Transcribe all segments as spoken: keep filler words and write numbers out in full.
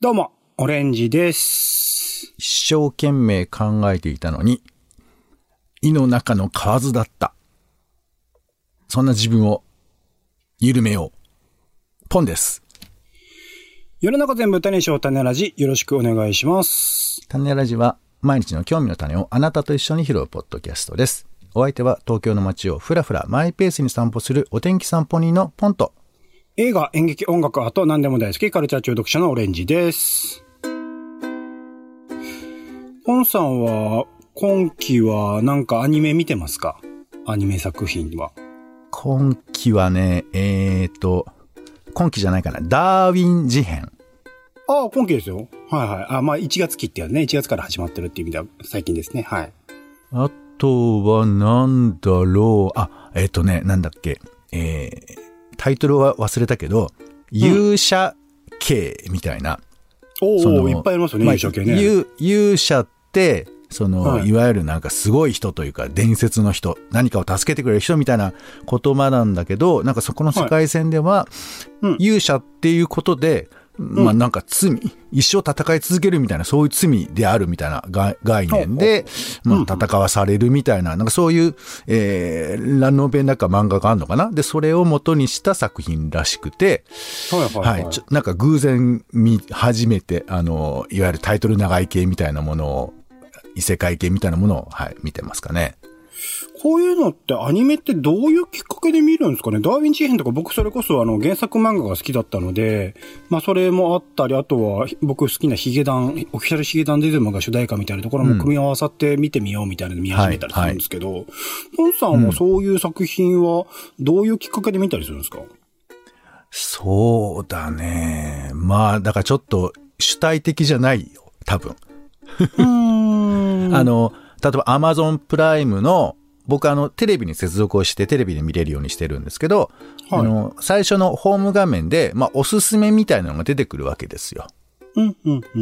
どうも、オレンジです。 一生懸命考えていたのに、胃の中の蛙だった。そんな自分を緩めよう。ポンです。 世の中全部種にしよう種ラジ、よろしくお願いします。 種ラジは毎日の興味の種をあなたと一緒に拾うポッドキャストです。お相手は東京の街をふらふらマイペースに散歩するお天気散歩人のポンと、 映画、演劇、音楽、あと何でも大好きカルチャー中毒者のオレンジです。ポンさんは今期はなんかアニメ見てますか？アニメ作品は。 今期はね、えーと、今期じゃないかな。ダーウィン事変。 ああ、今期ですよ。はいはい。あ、まあいちがつ期ってやね。いちがつから始まってるっていう意味では最近ですね。はい。 あとはなんだろう。あ、えっとね、なんだっけ。えー、タイトルは忘れたけど、勇者系みたいな。 おお、いっぱいありますよね、まあ、勇者系ね。 勇、勇者って、その、はい、いわゆるなんかすごい人というか、伝説の人、何かを助けてくれる人みたいな言葉なんだけど、なんかそこの世界線では、はいうん、勇者っていうことで、まあなんか罪、一生戦い続けるみたいな、そういう罪であるみたいな概念で、まあ戦わされるみたいな、なんかそういう、えー、ラノベなんか漫画があるのかな？で、それを元にした作品らしくて、はいはいはい。はい、ちょなんか偶然見始めて、あの、いわゆるタイトル長い系みたいなものを、異世界系みたいなものを、はい、見てますかね。 こういうのってアニメってどういうきっかけで見るんですかね。ダーウィン事変とか僕それこそあの原作漫画が好きだったので、まあそれもあったり、あとは僕好きなヒゲダン、オフィシャルヒゲダンデズムが主題歌みたいなところも組み合わさって見てみようみたいなの見始めたりするんですけど、はいはい、ポンさんはそういう作品はどういうきっかけで見たりするんですか？うん、 そうだね。まあだからちょっと主体的じゃないよ、多分。うーんあの、例えば Amazon プライムの僕あのテレビに接続をしてテレビで見れるようにしてるんですけど、はい、あの最初のホーム画面で、まあ、おすすめみたいなのが出てくるわけですよ。 うんうんうんうん、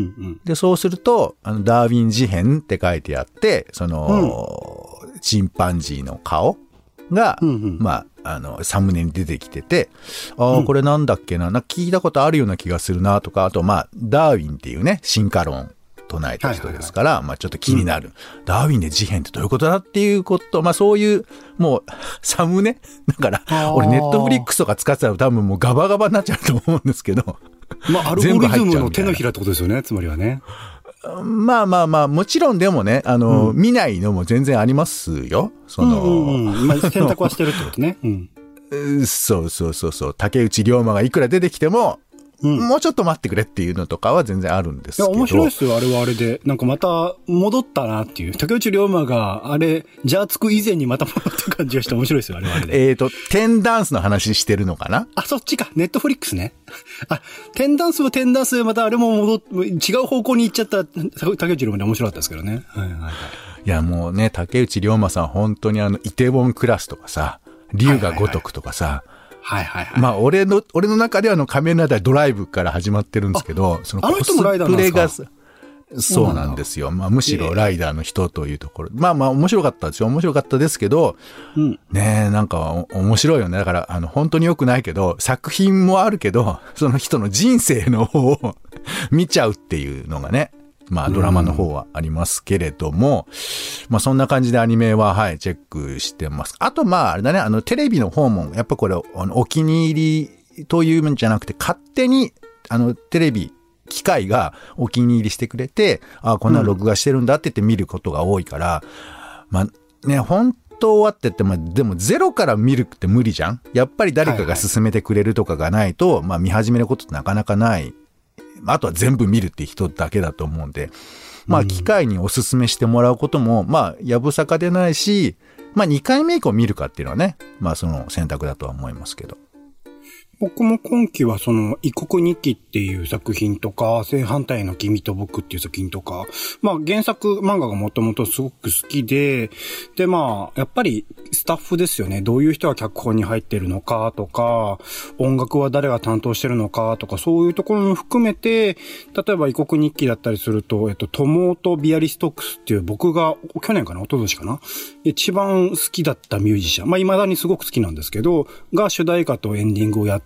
でそうするとあのダーウィン事変って書いてあってその、うん、チンパンジーの顔が、うんうん、まあ、あのサムネに出てきてて、ああ、うん、これなんだっけな、なんか聞いたことあるような気がするなとか、あとまあダーウィンっていうね進化論唱えた人ですから、はいはいはい、まあちょっと気になる、うん。ダーウィンで事変ってどういうことだっていうこと、まあそういう、もう、サムネだから、俺ネットフリックスとか使ってたら多分もうガバガバになっちゃうと思うんですけど。 まあアルゴリズムの手のひらってことですよね、つまりはね。 まあまあまあ、もちろんでもね、あの、うん、見ないのも全然ありますよ。その、 うんうんうん、まあ選択はしてるってことね。 うん、そうそうそうそう。竹内涼真がいくら出てきても、うん、もうちょっと待ってくれっていうのとかは全然あるんですけど。 いや、面白いですよ、あれはあれで。なんかまた戻ったなっていう。竹内涼真が、あれ、じゃあつく以前にまた戻った感じがして面白いですよ、あれはあれで。 えっと、テンダンスの話してるのかな？ あ、そっちか。ネットフリックスね。あ、テンダンスはテンダンスでまたあれも戻っ、違う方向に行っちゃった竹内涼真で面白かったですけどね。はいはいはい。 いや、もうね、竹内涼真さん本当にあの、イテウォンクラスとかさ、龍が如くとかさ、はいはいはいはいはいはい。 まあ、俺の、俺の中ではあの仮面ライダードライブから始まってるんですけど、そのコスプレが、そうなんですよ。まあ、むしろライダーの人というところ。まあまあ、面白かったですよ。面白かったですけど、うん、ねえ、なんか面白いよね。だから、あの、本当に良くないけど、作品もあるけど、その人の人生の方を見ちゃうっていうのがね。まあドラマの方はありますけれども、うん、まあそんな感じでアニメははいチェックしてます。あとまああれだね、あのテレビの方もやっぱこれあのお気に入りというんじゃなくて勝手にあのテレビ機械がお気に入りしてくれて、ああこんな録画してるんだって言って見ることが多いから、うん、まあね本当はって言ってもでもゼロから見るって無理じゃん。やっぱり誰かが勧めてくれるとかがないと、はいはい、まあ見始めることってなかなかない。あとは全部見るって人だけだと思うんで、まあ機会におすすめしてもらうことも、まあやぶさかでないし、まあにかいめ以降見るかっていうのはね、まあその選択だとは思いますけど。 僕も今期はその異国日記っていう作品とか、正反対の君と僕っていう作品とか、まあ原作漫画がもともとすごく好きで、でまあやっぱりスタッフですよね。どういう人が脚本に入ってるのかとか、音楽は誰が担当してるのかとか、そういうところも含めて、例えば異国日記だったりすると、えっと、トモート・ビアリストックスっていう僕が去年かな、一昨年かな、一番好きだったミュージシャン、まあ未だにすごく好きなんですけど、が主題歌とエンディングをやって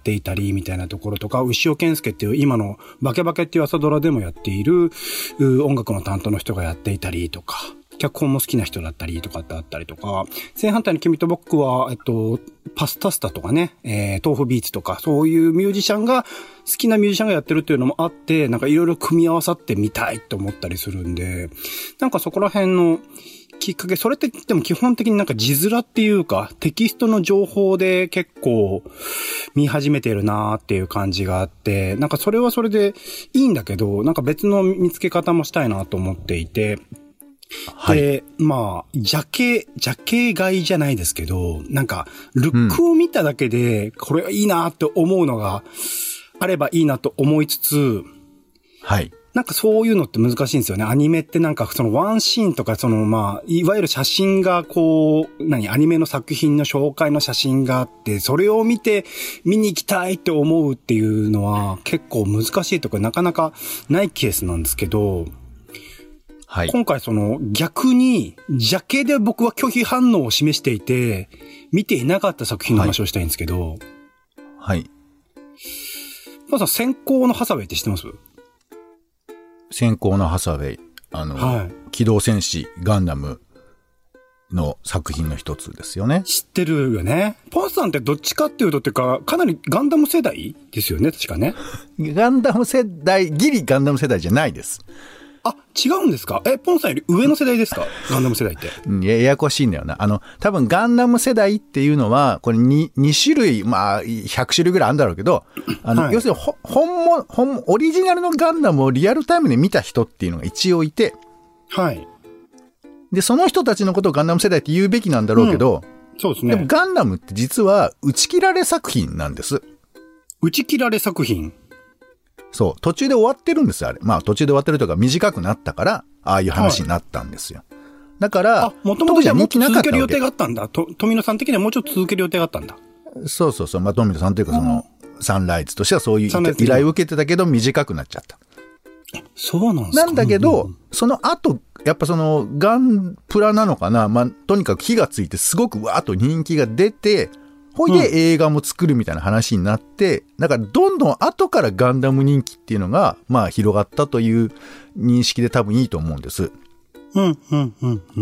っていたりみたいなところとか、牛尾健介っていう今のバケバケっていう朝ドラでもやっている音楽の担当の人がやっていたりとか、脚本も好きな人だったりとかってあったりとか、正反対の君と僕は、えっと、パスタスタとかね、えー、豆腐ビーツとか、そういうミュージシャンが、好きなミュージシャンがやってるっていうのもあって、なんかいろいろ組み合わさってみたいと思ったりするんで、なんかそこら辺のきっかけ、それってでも基本的になんか字面っていうか、テキストの情報で結構見始めてるなーっていう感じがあって、なんかそれはそれでいいんだけど、なんか別の見つけ方もしたいなと思っていて、 はい、 で、まあ、ジャケ、ジャケ買いじゃないですけど、なんか、ルックを見ただけで、これはいいなって思うのがあればいいなと思いつつ、 はい。 なんかそういうのって難しいんですよね。アニメってなんかそのワンシーンとかそのまあ、いわゆる写真がこう、何、アニメの作品の紹介の写真があって、それを見て見に行きたいって思うっていうのは結構難しいとかなかなかないケースなんですけど、はい、今回その逆にジャケで僕は拒否反応を示していて見ていなかった作品の話をしたいんですけど、 はい。 まず先行のハサウェイって知ってます？ 先行のハサウェイ、あの、はい、機動戦士ガンダムの作品の一つですよね。 知ってるよね。ポンさんってどっちかっていうとっていうか、かなりガンダム世代ですよね、確かね。 ガンダム世代、ギリガンダム世代じゃないです。 あ、違うんですか？え、ポンさんより上の世代ですか？ガンダム世代って。 やややこしいんだよな。あの、多分ガンダム世代っていうのは、これに、に種類、まあ、ひゃく種類ぐらいあるんだろうけど、あの、はい、要するに、ほ、本物、本、オリジナルのガンダムをリアルタイムで見た人っていうのが一応いて、 はい。 で、その人たちのことをガンダム世代って言うべきなんだろうけど、 うん、そうですね。 でもガンダムって実は、打ち切られ作品なんです。 打ち切られ作品？ そう。途中で終わってるんですよ、あれ。まあ途中で終わってるとか短くなったから、ああいう話になったんですよ。はい、だから、 あ、もともとじゃもっと続ける予定があったんだ。と、富野さん的にはもうちょっと続ける予定があったんだ。 そうそうそう。まあ富野さんというかその、サンライズとしてはそういう依頼を受けてたけど短くなっちゃった。 そうなんですか？ なんだけど、うん、その後、やっぱその、ガンプラなのかな、まあとにかく火がついてすごくわーっと人気が出て、ほいで映画も作るみたいな話になって、うん、だからどんどん後からガンダム人気っていうのが、まあ広がったという認識で多分いいと思うんです。 うん、うん、うん、うん。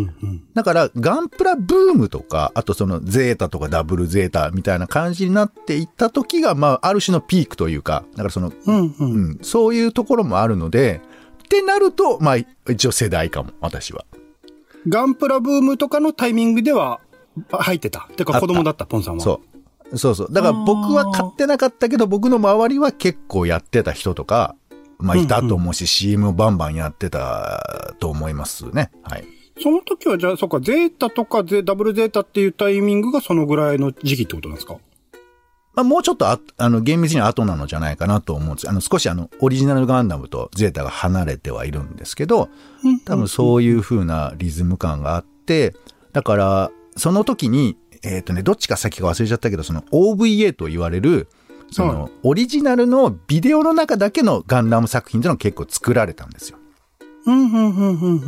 だからガンプラブームとか、あとそのゼータとかダブルゼータみたいな感じになっていった時が、まあある種のピークというか、だからその、 うんうんうん、そういうところもあるので、ってなると、まあ一応世代かも、私は。 ガンプラブームとかのタイミングでは、入ってた。てか子供だった、ポンさんは。 そう。そうそう。だから僕は買ってなかったけど、僕の周りは結構やってた人とか、まあいたと思うし、うんうん、シーエム をバンバンやってたと思いますね。はい。 その時はじゃあ、そっか、ゼータとかゼダブルゼータっていうタイミングがそのぐらいの時期ってことなんですか？ まあもうちょっとあ、あの、厳密には後なのじゃないかなと思うんです。あの、少しあの、オリジナルガンダムとゼータが離れてはいるんですけど、多分そういう風なリズム感があって、だから、その時に、えっとね、どっちか先か忘れちゃったけど、その オーブイエー と言われる、その、オリジナルのビデオの中だけのガンダム作品っていうのが結構作られたんですよ。 うんうんうんうんうんうん。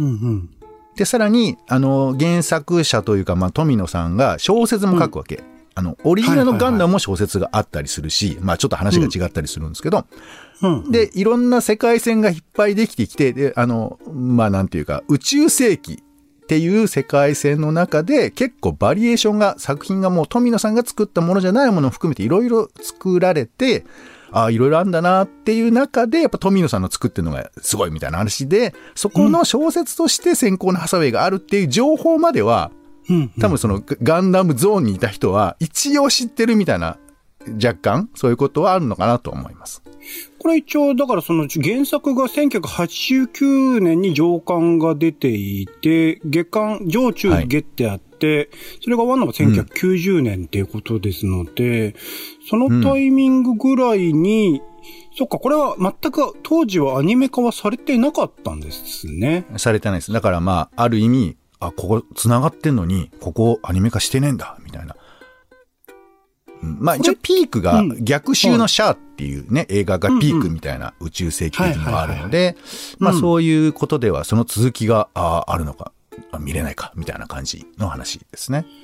で、さらに、あの、原作者というか、まあ、富野さんが小説も書くわけ。うん、あの、オリジナルのガンダムも小説があったりするし、はいはいはい、まあ、ちょっと話が違ったりするんですけど、うんうん、で、いろんな世界線がいっぱいできてきて、で、あの、まあ、なんていうか、宇宙世紀っていう世界線の中で結構バリエーションが、作品がもう富野さんが作ったものじゃないものを含めていろいろ作られて、ああ、いろいろあるんだなっていう中で、やっぱ富野さんの作ってるのがすごいみたいな話で、そこの小説として先行のハサウェイがあるっていう情報までは、うんうん、多分そのガンダムゾーンにいた人は一応知ってるみたいな、若干そういうことはあるのかなと思います。 これ一応だからその原作がせんきゅうひゃくはちじゅうきゅうねんに上巻が出ていて、月巻上中下ってあって、はい、それが終わるのがせんきゅうひゃくきゅうじゅうねんっていうことですので、うん、そのタイミングぐらいに、うん、そっか、これは全く当時はアニメ化はされてなかったんですね。 されてないです。だからまあ、ある意味、あ、ここ繋がってんのに、ここアニメ化してねえんだ、みたいな。うん、まあ一応ピークが逆襲のシャアっていうね、うん、映画がピークみたいな宇宙世紀的にもあるので、まあそういうことではその続きが あ, あるのか、見れないか、みたいな感じの話ですね。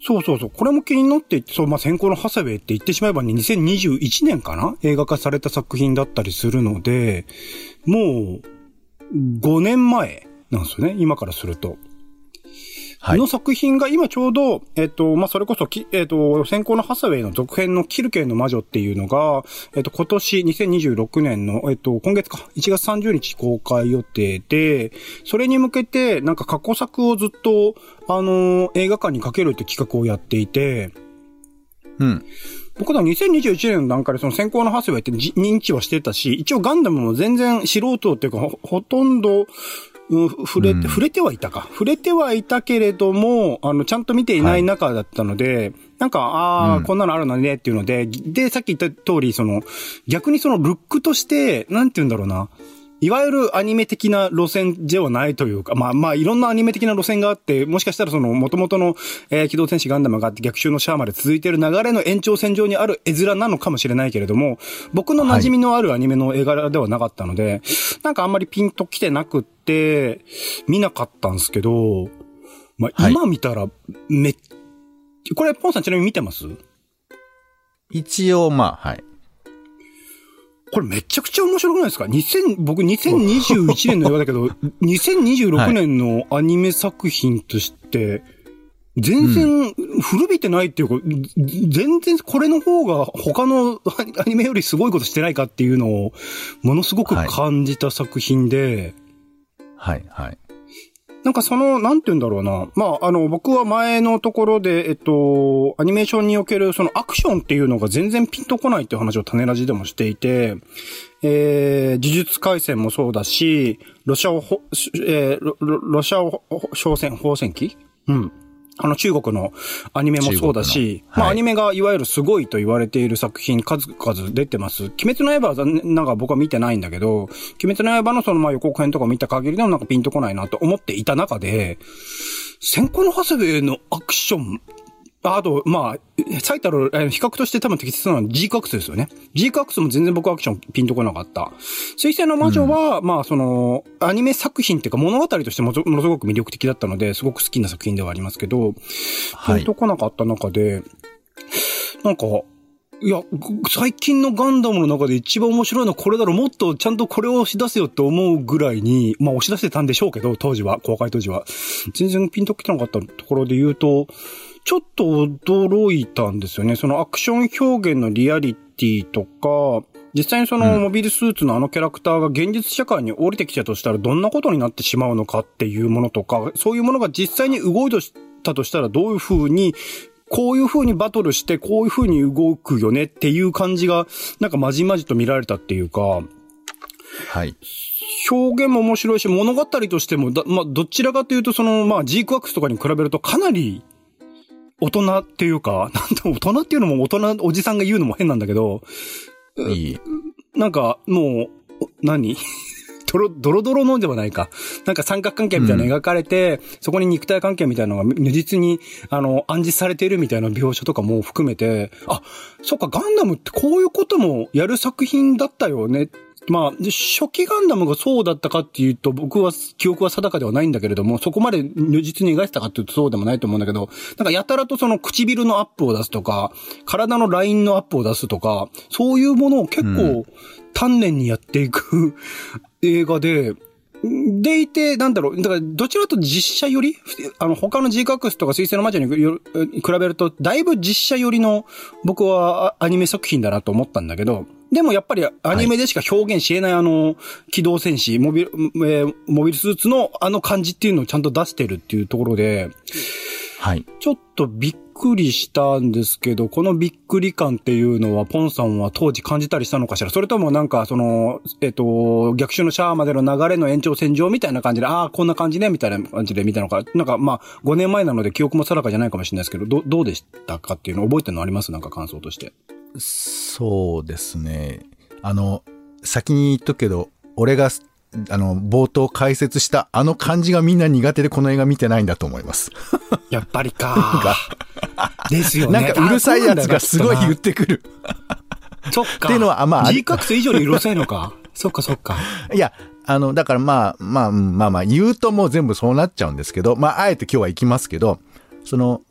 そうそうそう。これも気になっていて、そう、まあ、先行のハサウェイって言ってしまえばにせんにじゅういちねんかな映画化された作品だったりするので、もう、ごねんまえなんですよね。今からすると。はい。この作品が今ちょうど、えっと、まあ、それこそ、えっと、先行のハサウェイの続編のキルケの魔女っていうのが、えっと、今年にせんにじゅうろくねんの、えっと、今月か、いちがつさんじゅうにち公開予定で、それに向けて、なんか過去作をずっと、あの、映画館にかけるって企画をやっていて、 うん。 僕らにせんにじゅういちねんの段階でその先行のハサウェイって認知はしてたし、一応ガンダムも全然素人っていうか、ほ、ほとんど、うん、触れて、うん、触れてはいたか。触れてはいたけれども、あの、ちゃんと見ていない中だったので、はい、なんか、ああ、うん、こんなのあるのねっていうので、で、さっき言った通り、その、逆にそのルックとして、なんて言うんだろうな。いわゆるアニメ的な路線ではないというか、まあまあいろんなアニメ的な路線があって、もしかしたらその元々の、えー、機動戦士ガンダムがあって逆襲のシャアまで続いている流れの延長線上にある絵面なのかもしれないけれども、僕の馴染みのあるアニメの絵柄ではなかったので、はい、なんかあんまりピンと来てなくって、見なかったんですけど、まあ今見たらめっ、はい、これポンさんちなみに見てます？ 一応まあ、はい。 これめちゃくちゃ面白くないですか？にせん、僕にせんにじゅういちねんの映画だけど、にせんにじゅうろくねんのアニメ作品として、全然古びてないっていうか、うん、全然これの方が他のアニメよりすごいことしてないかっていうのを、ものすごく感じた作品で、 はい、はい、はい。 なんかその、なんて言うんだろうな。まあ、あの、僕は前のところで、えっと、アニメーションにおけるそのアクションっていうのが全然ピンとこないっていう話を種ラジでもしていて、えー、呪術廻戦もそうだし、ロシアを、えー、ロ、ロシアを、商戦、放戦記？うん。あの中国のアニメもそうだし、はい、まあアニメがいわゆるすごいと言われている作品数々出てます。鬼滅の刃は残念ながら僕は見てないんだけど、鬼滅の刃のそのまあ予告編とか見た限りでもなんかピンとこないなと思っていた中で、先行のハサウェイのアクション、あと、まあ、最たる、比較として多分適切なのは ジークアックス ですよね。ジークアックス も全然僕はアクションピンとこなかった。水星の魔女は、うん、まあ、その、アニメ作品っていうか物語としてものすごく魅力的だったので、すごく好きな作品ではありますけど、ピンとこなかった中で、はい、なんか、いや、最近のガンダムの中で一番面白いのはこれだろ、もっとちゃんとこれを押し出せよって思うぐらいに、まあ押し出してたんでしょうけど、当時は、公開当時は。全然ピンときてなかったところで言うと、ちょっと驚いたんですよね。そのアクション表現のリアリティとか、実際にそのモビルスーツのあのキャラクターが現実社会に降りてきたとしたらどんなことになってしまうのかっていうものとか、そういうものが実際に動いたとしたらどういう風に、こういう風にバトルしてこういう風に動くよねっていう感じがなんかまじまじと見られたっていうか、 はい。 表現も面白いし物語としてもだ、まあどちらかというとそのまあ ジークアックス とかに比べるとかなり大人っていうか、なんと大人っていうのも大人、おじさんが言うのも変なんだけど、 いい。 なんか、もう、何ドロ、ドロドロのではないか。なんか三角関係みたいなのが描かれて、うん、そこに肉体関係みたいなのが如実に、あの、暗示されているみたいな描写とかも含めて、あ、そっか、ガンダムってこういうこともやる作品だったよね。まあ、初期ガンダムがそうだったかっていうと、僕は記憶は定かではないんだけれども、そこまで如実に描いてたかっていうとそうでもないと思うんだけど、なんかやたらとその唇のアップを出すとか、体のラインのアップを出すとか、そういうものを結構丹念にやっていく映画で、でいて、なんだろう、だからどちらかと実写より、あの他の ジークアックス とか水星の魔女に比べると、だいぶ実写よりの僕はアニメ作品だなと思ったんだけど、でもやっぱりアニメでしか表現し得ないあの、機動戦士、モビル、えー、モビルスーツのあの感じっていうのをちゃんと出してるっていうところで、 はい。 ちょっとびっくりしたんですけど、このびっくり感っていうのはポンさんは当時感じたりしたのかしら？それともなんかその、えっと、逆襲のシャアまでの流れの延長線上みたいな感じで、ああ、こんな感じね、みたいな感じで見たのか。なんかまあ、ごねんまえなので記憶も定かじゃないかもしれないですけど、ど、どうでしたかっていうの覚えてるのあります？なんか感想として。 そうですね。あの、先に言っとくけど、俺が、あの、冒頭解説したあの感じがみんな苦手でこの映画見てないんだと思います。 やっぱりか。ですよね。 なんかうるさいやつがすごい言ってくる。 そっか。 っていうのは、まあ。 ジーカックス 以上にうるさいのか。そっかそっか。 いや、あの、だからまあ、まあ、まあまあ、言うともう全部そうなっちゃうんですけど、まあ、あえて今日は行きますけど、その、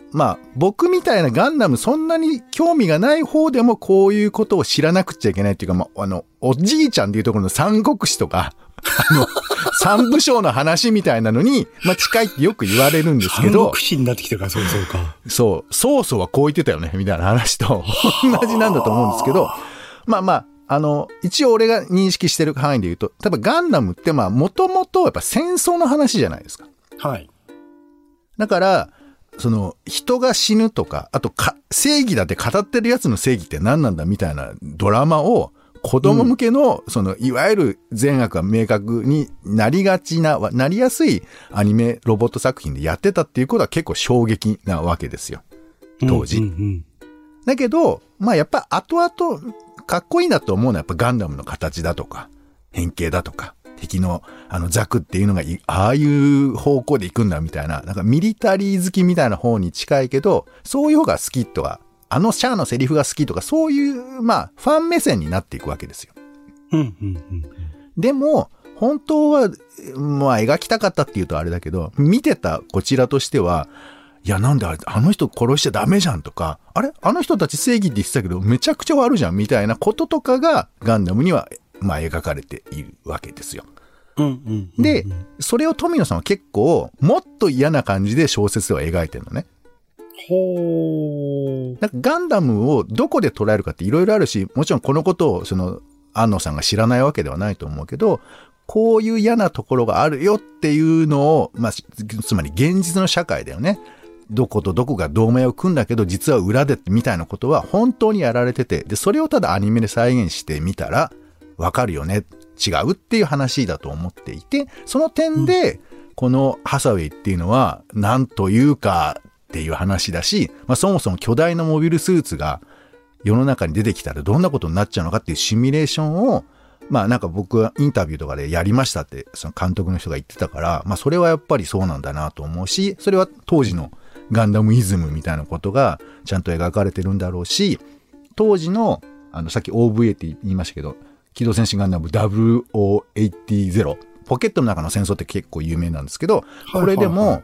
まあ、僕みたいなガンダムそんなに興味がない方でもこういうことを知らなくちゃいけないっていうか、まあ、あの、おじいちゃんっていうところの三国志とか、あの、三部将の話みたいなのに、まあ、近いってよく言われるんですけど。 三国志になってきてるから、そうそうか。 そう、曹操はこう言ってたよね、みたいな話と同じなんだと思うんですけど、まあまあ、あの、一応俺が認識してる範囲で言うと、例えばガンダムってまあ、もともとやっぱ戦争の話じゃないですか。 はい。 だから、その、人が死ぬとか、あとか、正義だって語ってるやつの正義って何なんだみたいなドラマを、子供向けの、うん、その、いわゆる善悪が明確になりがちな、なりやすいアニメロボット作品でやってたっていうことは結構衝撃なわけですよ。当時。うんうんうん、だけど、まあやっぱ後々、かっこいいなと思うのはやっぱガンダムの形だとか、変形だとか、敵のあのザクっていうのがああいう方向で行くんだみたいな、なんかミリタリー好きみたいな方に近いけど、そういう方が好きとか、あのシャアのセリフが好きとか、そういう、まあ、ファン目線になっていくわけですよ。 うんうんうん、 でも、本当は、まあ、描きたかったっていうとあれだけど、見てたこちらとしては、いや、なんであれ、あの人殺しちゃダメじゃんとか、あれあの人たち正義って言ってたけど、めちゃくちゃ悪じゃんみたいなこととかが、ガンダムには、まあ、描かれているわけですよ。 うんうんうんうん、 で、それを富野さんは結構、もっと嫌な感じで小説では描いてるのね。 ほー。 なんかガンダムをどこで捉えるかっていろいろあるし、もちろんこのことを、その、安野さんが知らないわけではないと思うけど、こういう嫌なところがあるよっていうのを、まあ、つまり現実の社会だよね。どことどこが同盟を組んだけど、実は裏でみたいなことは本当にやられてて、で、それをただアニメで再現してみたら、わかるよね。違うっていう話だと思っていて、その点で、うん、このハサウェイっていうのは、なんというかっていう話だし、まあそもそも巨大なモビルスーツが世の中に出てきたらどんなことになっちゃうのかっていうシミュレーションを、まあなんか僕はインタビューとかでやりましたって、その監督の人が言ってたから、まあそれはやっぱりそうなんだなと思うし、それは当時のガンダムイズムみたいなことがちゃんと描かれてるんだろうし、当時の、あのさっき オーブイエー って言いましたけど、機動戦士ガンダム ダブルオーエイティーゼロ ポケットの中の戦争って結構有名なんですけど、これでも、はいはいはい、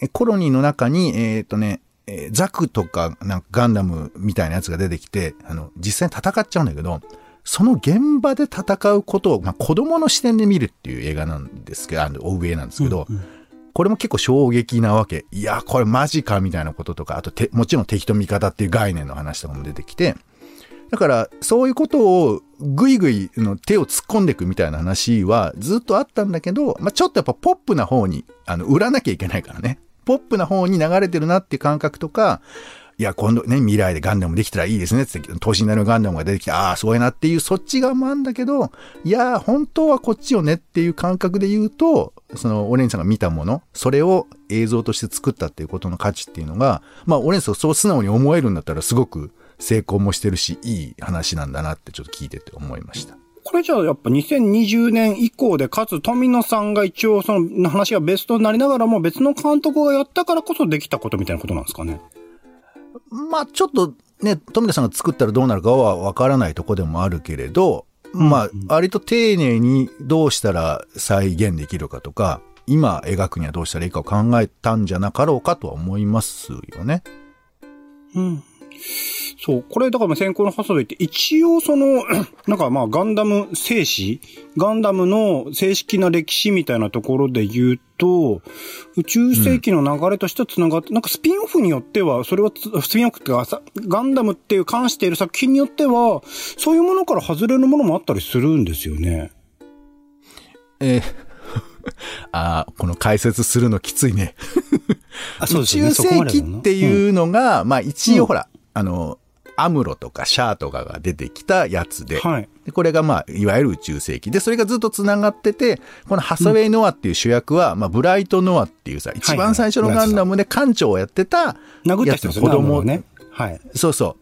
コロニーの中に、えっとね、えー、ザクとかなんかガンダムみたいなやつが出てきて、あの、実際に戦っちゃうんだけど、その現場で戦うことを、まあ、子供の視点で見るっていう映画なんですけど、あの、オーブイエーなんですけど、うんうん、これも結構衝撃なわけ。いや、これマジかみたいなこととか、あとて、もちろん敵と味方っていう概念の話とかも出てきて、だから、そういうことをぐいぐいの手を突っ込んでいくみたいな話はずっとあったんだけど、まあ、ちょっとやっぱポップな方に、あの、売らなきゃいけないからね。ポップな方に流れてるなっていう感覚とか、いや、今度ね、未来でガンダムできたらいいですねって、等身大のガンダムが出てきて、ああ、すごいなっていう、そっち側もあるんだけど、いや、本当はこっちよねっていう感覚で言うと、その、オレンジさんが見たもの、それを映像として作ったっていうことの価値っていうのが、まあ、オレンジさんそう素直に思えるんだったらすごく、成功もしてるし、いい話なんだなってちょっと聞いてて思いました。 これじゃあやっぱにせんにじゅうねん以降で、かつ富野さんが一応その話がベストになりながらも別の監督がやったからこそできたことみたいなことなんですかね。 まあちょっとね、富野さんが作ったらどうなるかはわからないとこでもあるけれど、うんうん、まあ割と丁寧にどうしたら再現できるかとか、今描くにはどうしたらいいかを考えたんじゃなかろうかとは思いますよね。 うん。そう、これだから先行のハサウェイって一応その、なんかまあガンダム正史ガンダムの正式な歴史みたいなところで言うと、宇宙世紀の流れとして繋がって、うん、なんかスピンオフによっては、それはスピンオフっていうか、ガンダムっていう関している作品によっては、そういうものから外れるものもあったりするんですよね。 えーああ、この解説するのきついね。あ、そうですね。宇宙世紀っていうのが、うん、まあ一応ほら、うん、あの、アムロとかシャアとかが出てきたやつで、はい、でこれがまあ、いわゆる宇宙世紀で、それがずっと繋がってて、このハサウェイ・ノアっていう主役は、うん、まあ、ブライト・ノアっていうさ、一番最初のガンダムで艦長をやってた、 殴った人の子供ね。はい。 そうそう。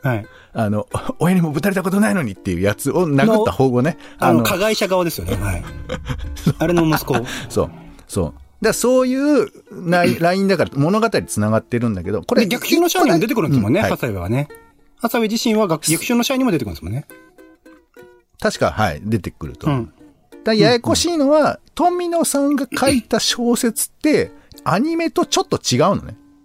はい。あの、親にもぶたれたことないのにっていうやつを殴った方をね。 あの、加害者側ですよね。はい。あれの息子。 そう。そう。だからそういうラインだから物語繋がってるんだけど、これ。 逆襲のシャアにも出てくるんですもんね、うんはい、ハサウェイはね。ハサウェイ自身は逆襲のシャアにも出てくるんですもんね。 確か、はい、出てくると。うん。だややこしいのは、うん、富野さんが書いた小説って、アニメとちょっと違うのね。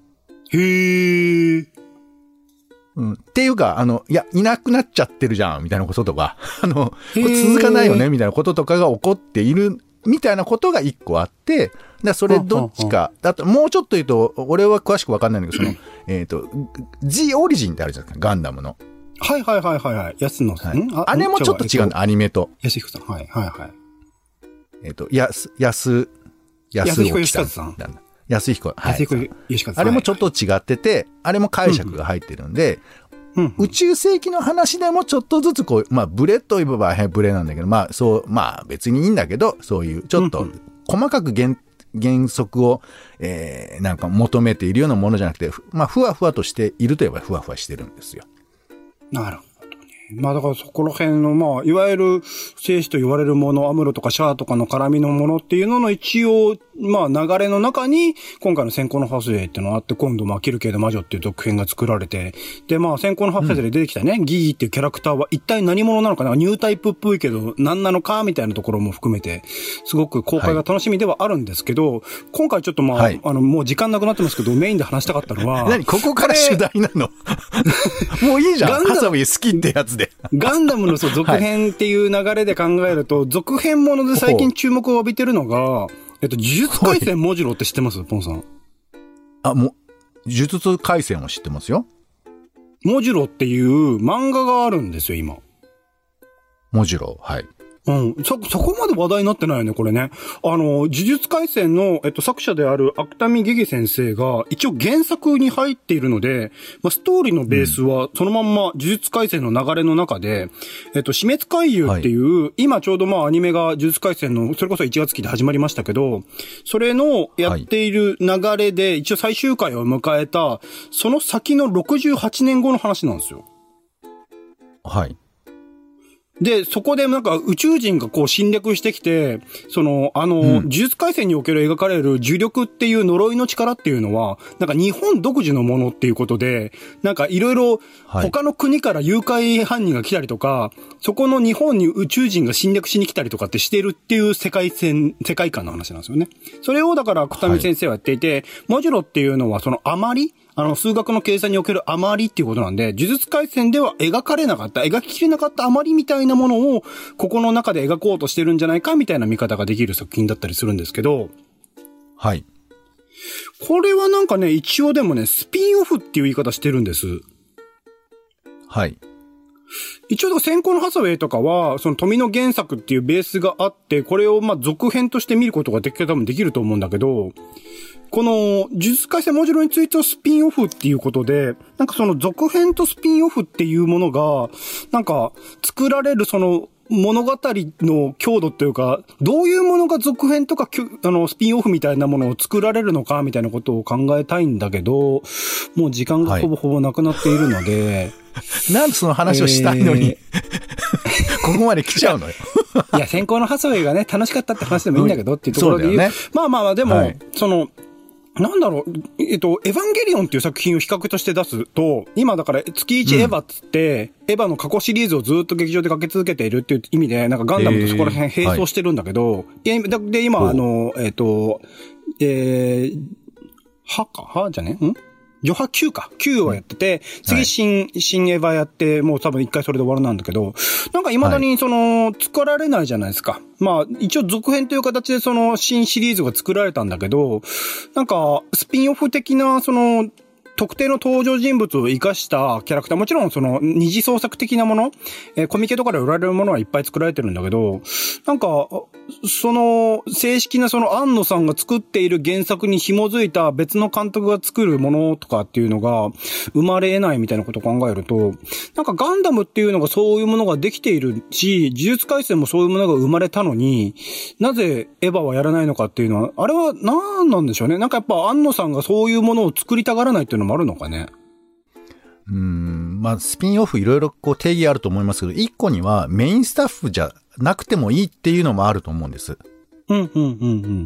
へー。 うん。っていうか、あの、いや、いなくなっちゃってるじゃん、みたいなこととか、あの、これ続かないよね、みたいなこととかが起こっている、みたいなことが一個あって、だそれどっちか、だと、もうちょっと言うと、俺は詳しくわかんないんだけど、その、えっと、G オリジンってあるじゃないですか、ガンダムの。 はいはいはいはいはい。安野さん。 はい、あ, あれもちょっと違うの、アニメと。 安彦さん。はいはいはい。 えっと、やす、やす、やす彦吉和さん。安彦。はい。安彦吉和さん。あれもちょっと違ってて、あれも解釈が入ってるんで、うんうん、宇宙世紀の話でもちょっとずつこう、まあ、ブレといえばブレなんだけど、まあ、そう、まあ、別にいいんだけど、そういう、ちょっと、細かく原、原則を、えー、なんか求めているようなものじゃなくて、まあ、ふわふわとしているといえばふわふわしてるんですよ。 なるほど。まあだからそこら辺のまあ、いわゆる生死と言われるもの、アムロとかシャアとかの絡みのものっていうのの一応、まあ流れの中に、今回の先行のハスウェイっていうのがあって、今度まあキルケイド魔女っていう続編が作られて、でまあ先行のハスウェイで出てきたね、うん、ギギっていうキャラクターは一体何者なのかな、ニュータイプっぽいけど何なのかみたいなところも含めて、すごく公開が楽しみではあるんですけど、はい、今回ちょっとまあ、はい、あのもう時間なくなってますけど、メインで話したかったのは、 何ここから主題なのもういいじゃん、ハサウェイ好きってやつで。 ガンダムのそう続編っていう流れで考えると、はい、続編もので最近注目を浴びてるのが、えっと、呪術廻戦モジュロって知ってます？ポンさん。 あ、もう、呪術廻戦は知ってますよ。 モジュロっていう漫画があるんですよ、今。 モジュロ、はい。 うん。そ、そこまで話題になってないよね、これね。あの、呪術廻戦の、えっと、作者である芥見ゲゲ先生が、一応原作に入っているので、まあ、ストーリーのベースは、そのまんま呪術廻戦の流れの中で、えっと、死滅回遊っていう、はい、今ちょうどまあ、アニメが呪術廻戦の、それこそいちがつ期で始まりましたけど、それのやっている流れで、一応最終回を迎えた、その先のろくじゅうはちねんごの話なんですよ。 はい。 で、そこでなんか宇宙人がこう侵略してきて、その、あの、うん、呪術廻戦における描かれる呪力っていう呪いの力っていうのは、なんか日本独自のものっていうことで、なんかいろいろ他の国から誘拐犯人が来たりとか、はい、そこの日本に宇宙人が侵略しに来たりとかってしてるっていう世界線、世界観の話なんですよね。それをだから芥見先生はやっていて、はい、モジュロっていうのはその余りあの、数学の計算における余りっていうことなんで、呪術廻戦では描かれなかった、描ききれなかった余りみたいなものを、ここの中で描こうとしてるんじゃないかみたいな見方ができる作品だったりするんですけど。 はい。 これはなんかね、一応でもね、スピンオフっていう言い方してるんです。 はい。 一応、先行のハサウェイとかは、その富野原作っていうベースがあって、これをまあ続編として見ることができる、多分できると思うんだけど、この、呪術廻戦モジュロについてはスピンオフっていうことで、なんかその続編とスピンオフっていうものが、なんか、作られるその、物語の強度っていうか、どういうものが続編とか、あの、スピンオフみたいなものを作られるのか、みたいなことを考えたいんだけど、もう時間がほぼほぼなくなっているので、 はい、なんでその話をしたいのに、えー、ここまで来ちゃうのよ。 いや、先行のハサウェイがね、楽しかったって話でもいいんだけどっていうところで言う。そうだよね、まあまあまあ、でも、はい、その、なんだろう、えっと、エヴァンゲリオンっていう作品を比較として出すと、今だから月いちエヴァっつって、うん、エヴァの過去シリーズをずっと劇場でかけ続けているっていう意味で、なんかガンダムとそこら辺並走してるんだけど、えーはい、で、今、あの、えっと、えー、はかはじゃねん余波きゅうか。きゅうをやってて、次新、はい、新エヴァやって、もう多分一回それで終わるなんだけど、なんか未だにその、作られないじゃないですか。まあ、一応続編という形でその新シリーズが作られたんだけど、なんか、スピンオフ的なその、特定の登場人物を活かしたキャラクター、もちろんその二次創作的なもの、えー、コミケとかで売られるものはいっぱい作られてるんだけど、なんか、その正式なその庵野さんが作っている原作に紐づいた別の監督が作るものとかっていうのが生まれ得ないみたいなことを考えると、なんかガンダムっていうのがそういうものができているし、呪術廻戦もそういうものが生まれたのに、なぜエヴァはやらないのかっていうのは、あれは何なんでしょうね。なんかやっぱ庵野さんがそういうものを作りたがらないっていうのもあるのかね。 うーん、まあスピンオフいろいろこう定義あると思いますけど、一個にはメインスタッフじゃなくてもいいっていうのもあると思うんです。 うんうんうんうん。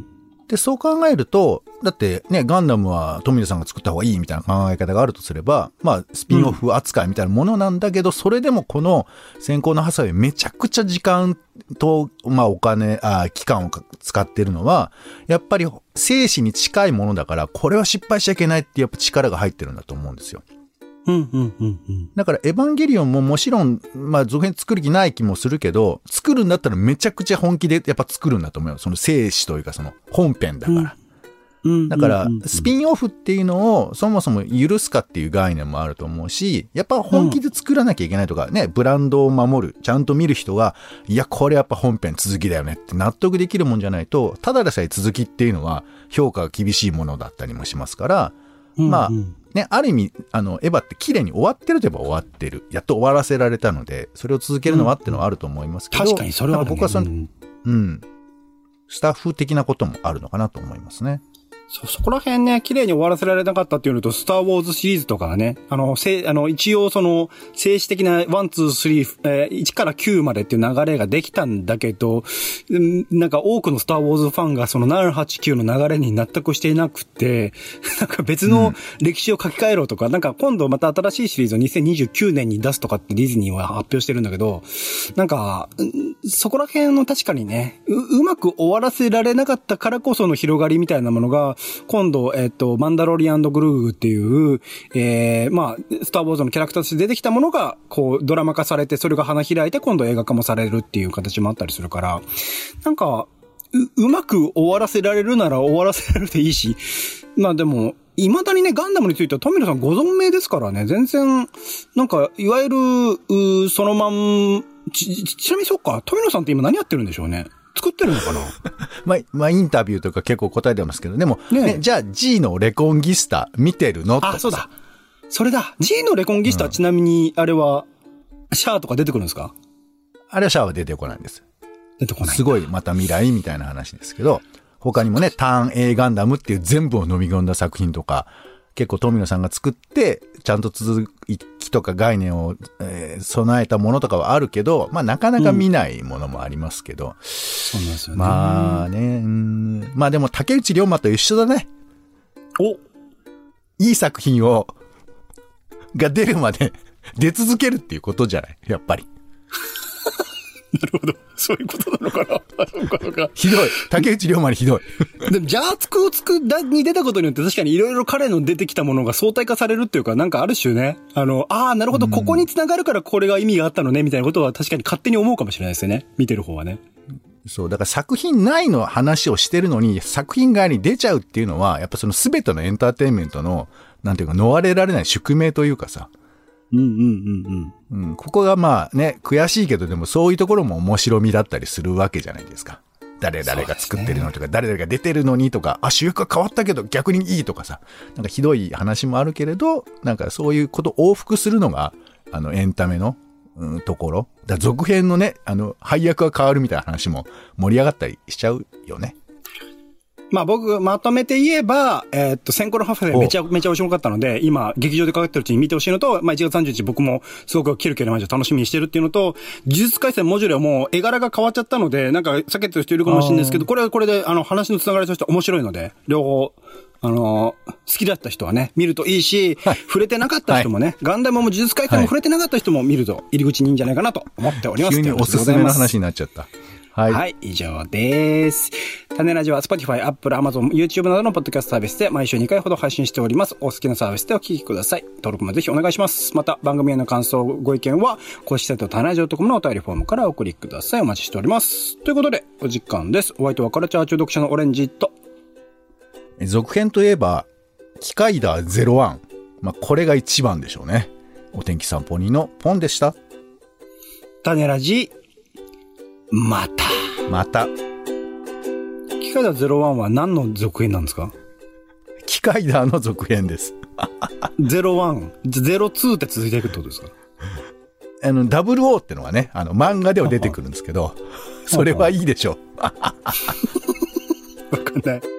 で、そう考えると、だってね、ガンダムは富野さんが作った方がいいみたいな考え方があるとすれば、まあ、スピンオフ扱いみたいなものなんだけど、うん、それでもこの先行のハサウェイめちゃくちゃ時間と、まあお金、あ期間を使ってるのは、やっぱり生死に近いものだから、これは失敗しちゃいけないってやっぱ力が入ってるんだと思うんですよ。 うんうんうんうん。 だからエヴァンゲリオンももちろん、まあ続編作る気ない気もするけど、作るんだったらめちゃくちゃ本気でやっぱ作るんだと思うよ。その生死というかその本編だから。うんだから、スピンオフっていうのをそもそも許すかっていう概念もあると思うし、やっぱ本気で作らなきゃいけないとかね、ブランドを守る、ちゃんと見る人が、いや、これやっぱ本編続きだよねって納得できるもんじゃないと、ただでさえ続きっていうのは評価が厳しいものだったりもしますから、まあ、ね、ある意味、あの、エヴァって綺麗に終わってるといえば終わってる。やっと終わらせられたので、それを続けるのはっていうのはあると思いますけど、 確かにそれは、ね、 僕はその、うん、スタッフ的なこともあるのかなと思いますね。 そ、そこら辺ね、綺麗に終わらせられなかったっていうのと、スターウォーズシリーズとかはね、あの、せ、あの、一応その、静止的なワン、ツー、スリー、えー、いちからきゅうまでっていう流れができたんだけど、なんか多くのスターウォーズファンがそのなな、はち、きゅうの流れに納得していなくて、なんか別の歴史を書き換えろとか、うん、なんか今度また新しいシリーズをにせんにじゅうきゅうねんに出すとかってディズニーは発表してるんだけど、なんか、そこら辺の確かにね、う、うまく終わらせられなかったからこその広がりみたいなものが、今度、えっと、マンダロリアン&グルーっていう、えー、まあ、スターウォーズのキャラクターとして出てきたものが、こう、ドラマ化されて、それが花開いて、今度映画化もされるっていう形もあったりするから、なんか、う、うまく終わらせられるなら終わらせられるでいいし、まあでも、未だにね、ガンダムについては富野さんご存命ですからね、全然、なんか、いわゆる、う、そのまん、ち、ちなみにそっか、富野さんって今何やってるんでしょうね。作ってるのかなまあ、まあ、インタビューとか結構答えてますけど、でも、ねね、じゃあ G のレコンギスタ見てるの？ あ、そうだ。それだ。G のレコンギスタ、うん、ちなみに、あれは、シャアとか出てくるんですか？ あれはシャアは出てこないんです。 出てこない。 すごい、また未来みたいな話ですけど、他にもね、ターン A ガンダムっていう全部を飲み込んだ作品とか、結構富野さんが作って、ちゃんと続きとか概念を、えー、備えたものとかはあるけど、まあなかなか見ないものもありますけど。うん、 そうなんですよね。 まあね、うん、まあでも竹内涼真と一緒だね。 おいい作品を、が出るまで出続けるっていうことじゃないやっぱり。 なるほど。そういうことなのかなそうかそうか。 ひどい。竹内涼真にひどい。 でも、ジャーツクをつくだに出たことによって確かにいろいろ彼の出てきたものが相対化されるっていうか、なんかある種ね、あの、ああ、なるほど、ここに繋がるからこれが意味があったのね、みたいなことは確かに勝手に思うかもしれないですよね。見てる方はね。 そう、だから作品内の話をしてるのに、作品外に出ちゃうっていうのは、やっぱその全てのエンターテインメントの、なんていうか、逃れられない宿命というかさ。 うんうんうんうん。 うん、ここがまあね、悔しいけどでもそういうところも面白みだったりするわけじゃないですか。誰々が作ってるのとか、誰々が出てるのにとか、あ、主役が変わったけど逆にいいとかさ、なんかひどい話もあるけれど、なんかそういうことを往復するのが、あの、エンタメの、うん、ところ。だ続編のね、あの、配役が変わるみたいな話も盛り上がったりしちゃうよね。 まあ僕、まとめて言えば、えー、っと、先行のハフェめちゃめちゃ面白かったので、今、劇場でかかってるうちに見てほしいのと、まあいちがつさんじゅうにち僕もすごくキルキルマジを楽しみにしてるっていうのと、呪術廻戦モジュレはもう絵柄が変わっちゃったので、なんか避けてる人いるかもしれないですけど、これはこれで、あの、話のつながりとして面白いので、両方、あのー、好きだった人はね、見るといいし、はい、触れてなかった人もね、はい、ガンダムも呪術廻戦も触れてなかった人も見ると入り口にいいんじゃないかなと思っております。 急におすすめの話になっちゃった。はい。 はい、以上です。種ラジは Spotify、Apple、Amazon、YouTube などのポッドキャストサービスで毎週にかいほど配信しております。お好きなサービスでお聞きください。登録もぜひお願いします。また、番組への感想、ご意見は、公式サイト種ラジオ .com のお便りフォームからお送りください。お待ちしております。ということで、お時間です。お相手はカルチャー中毒者のオレンジと。 続編といえば、キカイダーゼロワン。まあ、これが一番でしょうね。お天気散歩人のポンでした。 種ラジ、また。 また。 キカイダーゼロワンは何の続編なんですか？ キカイダーの続編です。 ゼロワン、ゼロツーって続いていくってことですか？ あの、ダブルオーってのがね、あの、漫画では出てくるんですけど、それはいいでしょう。 わかんない。